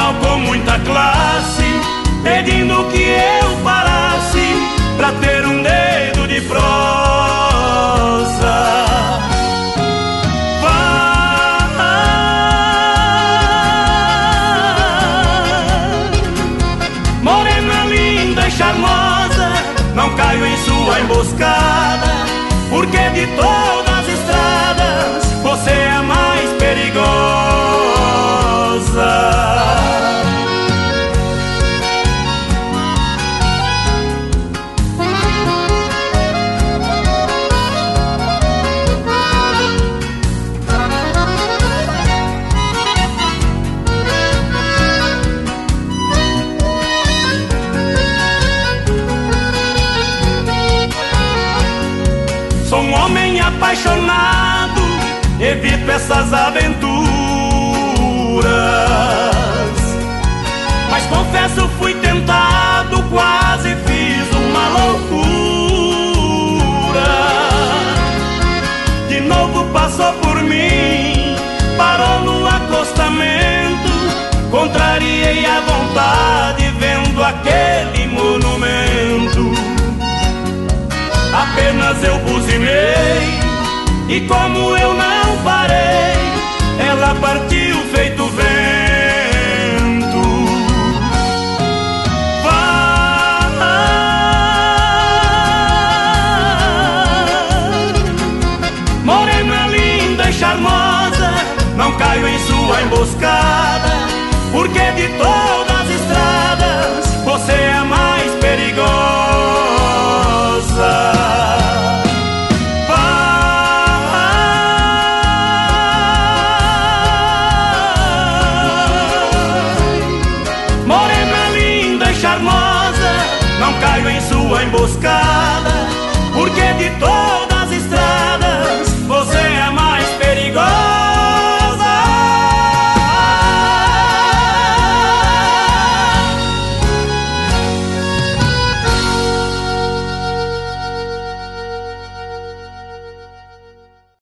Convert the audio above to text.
mal com muita classe, pedindo que eu parasse pra ter um dedo de prosa. Morena linda e charmosa, não caio em sua emboscada, porque de todas as estradas você é a mais perigosa. Sou um homem apaixonado, evito essas aventuras, mas confesso fui tentado, quase fiz uma loucura. De novo passou por mim, parou no acostamento, contrariei a vontade vendo aquele monumento. Apenas eu buzinei, e como eu não parei, ela partiu